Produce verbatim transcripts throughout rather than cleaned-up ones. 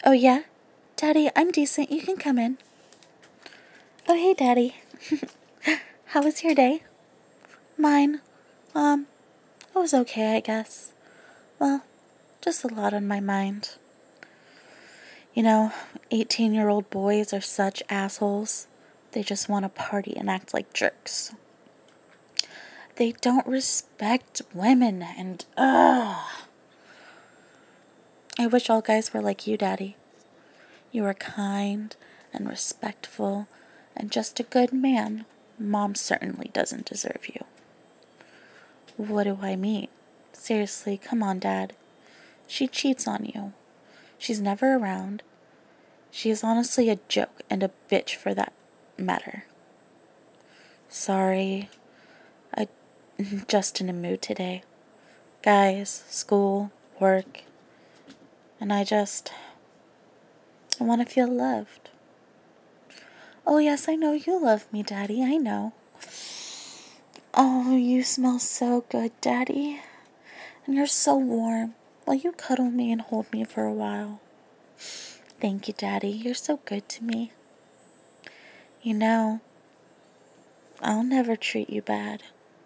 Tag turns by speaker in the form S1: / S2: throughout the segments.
S1: Oh, yeah? Daddy, I'm decent. You can come in. Oh, hey, Daddy. How was your day? Mine? Um, it was okay, I guess. Well, just a lot on my mind. You know, eighteen-year-old boys are such assholes. They just want to party and act like jerks. They don't respect women, and ugh. I wish all guys were like you, Daddy. You are kind and respectful and just a good man. Mom certainly doesn't deserve you. What do I mean? Seriously, come on, Dad. She cheats on you. She's never around. She is honestly a joke and a bitch for that matter. Sorry. I'm just in a mood today. Guys, school, work, and I just... I want to feel loved. Oh, yes, I know you love me, Daddy. I know. Oh, you smell so good, Daddy. And you're so warm. Will you cuddle me and hold me for a while? Thank you, Daddy. You're so good to me. You know, I'll never treat you bad.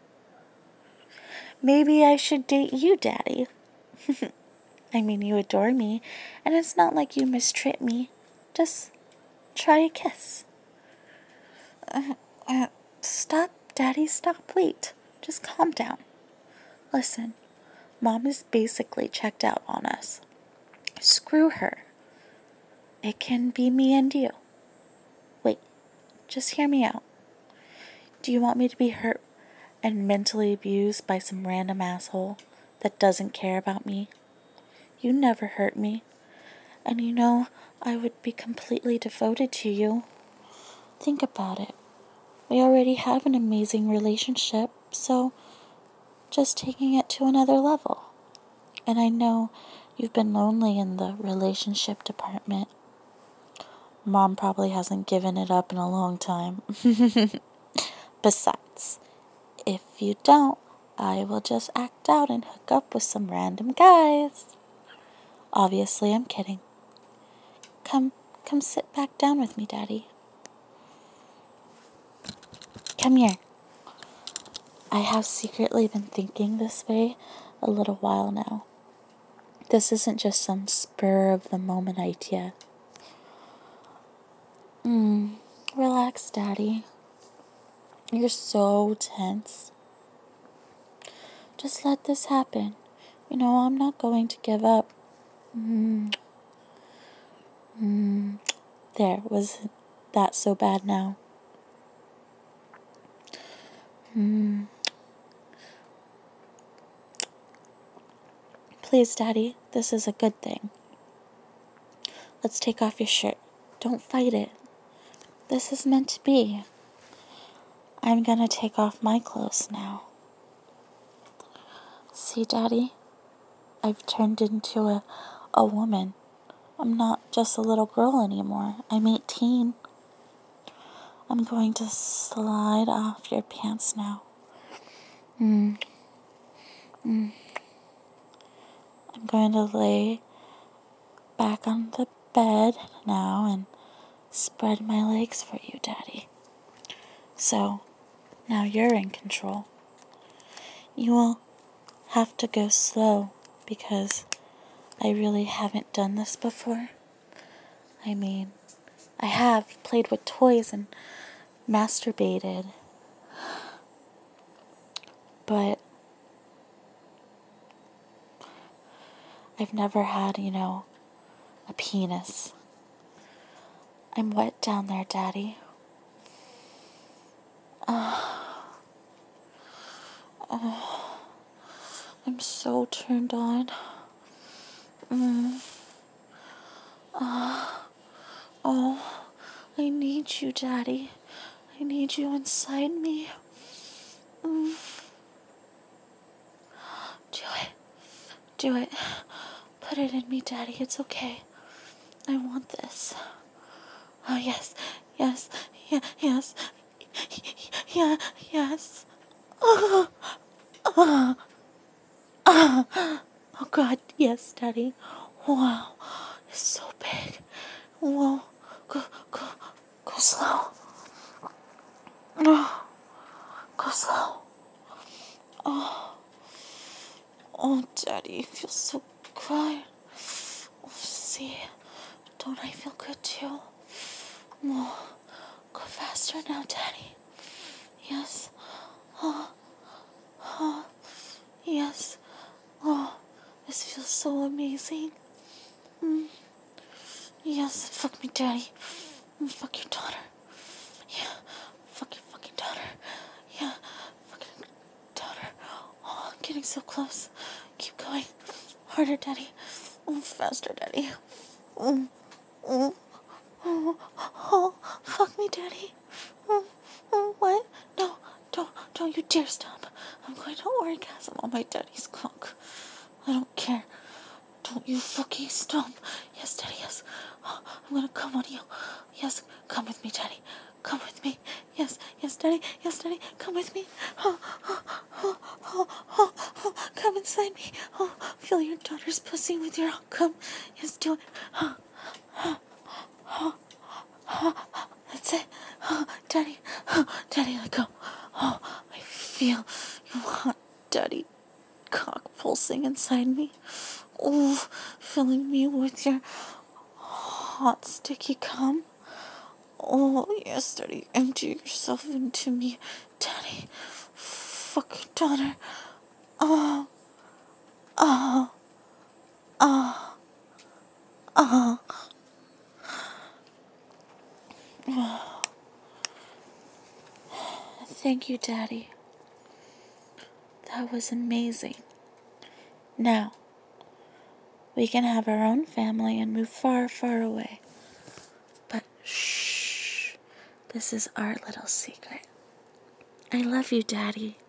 S1: Maybe I should date you, Daddy. I mean, you adore me, and it's not like you mistreat me. Just try a kiss. Uh, uh, stop, Daddy, stop, wait. Just calm down. Listen, Mom is basically checked out on us. Screw her. It can be me and you. Wait, just hear me out. Do you want me to be hurt and mentally abused by some random asshole that doesn't care about me? You never hurt me. And you know, I would be completely devoted to you. Think about it. We already have an amazing relationship, so just taking it to another level. And I know you've been lonely in the relationship department. Mom probably hasn't given it up in a long time. Besides, if you don't, I will just act out and hook up with some random guys. Obviously, I'm kidding. Come, come sit back down with me, Daddy. Come here. I have secretly been thinking this way a little while now. This isn't just some spur-of-the-moment idea. Hmm, relax, Daddy. You're so tense. Just let this happen. You know, I'm not going to give up. Mm. Mm. There, was that so bad now? Mm. Please, Daddy, this is a good thing. Let's take off your shirt. Don't fight it. This is meant to be. I'm gonna take off my clothes now. See, Daddy? I've turned into a, a woman. I'm not just a little girl anymore. I'm eighteen. I'm going to slide off your pants now. Mm. Mm. I'm going to lay back on the bed now and spread my legs for you, Daddy. So, now you're in control. You will have to go slow because I really haven't done this before. I mean, I have played with toys and masturbated, but I've never had, you know, a penis. I'm wet down there, Daddy. Oh, oh, I'm so turned on. Mm. Oh, oh, I need you, Daddy. I need you inside me. Mm. Do it. Do it. Put it in me, Daddy. It's okay. I want this. Oh, yes. Yes. Yeah, yes. Yeah, yes. Oh, oh, oh, oh, God. Yes, Daddy. Wow. is so big. Whoa, go, go, go slow. No, go slow. Oh, oh, Daddy, I feel so quiet. Oh, see, don't I feel good too? Oh, go faster now, Daddy. Yes. Oh, oh, yes. Oh, this feels so amazing. Mm. Yes, fuck me, Daddy. Mm, fuck your daughter. Yeah, fuck your fucking daughter. Yeah, fucking daughter. Oh, I'm getting so close. Keep going. Harder, Daddy. Oh, faster, Daddy. Oh, oh, oh, oh, fuck me, Daddy. Oh, oh, what? No, don't, don't you dare stop. I'm going to orgasm on my daddy's cock. I don't care. Don't you fucking stop. Yes, Daddy, yes. Oh, I'm gonna come on you. Yes, come with me, Daddy. Come with me. Yes, yes, Daddy. Yes, Daddy. Come with me. Oh, oh, oh, oh, oh, oh. Come inside me. Oh, feel your daughter's pussy with your come. Yes, do it. Oh, oh, oh, oh. That's it. Oh, Daddy. Oh, Daddy, let go. Oh, I feel your hot daddy cock pulsing inside me. Oh, filling me with your hot, sticky cum. Oh, yes, Daddy. Empty yourself into me, Daddy. Fucking daughter. Oh, oh, oh, oh. Oh. Thank you, Daddy. That was amazing. Now, we can have our own family and move far, far away. But shh, this is our little secret. I love you, Daddy.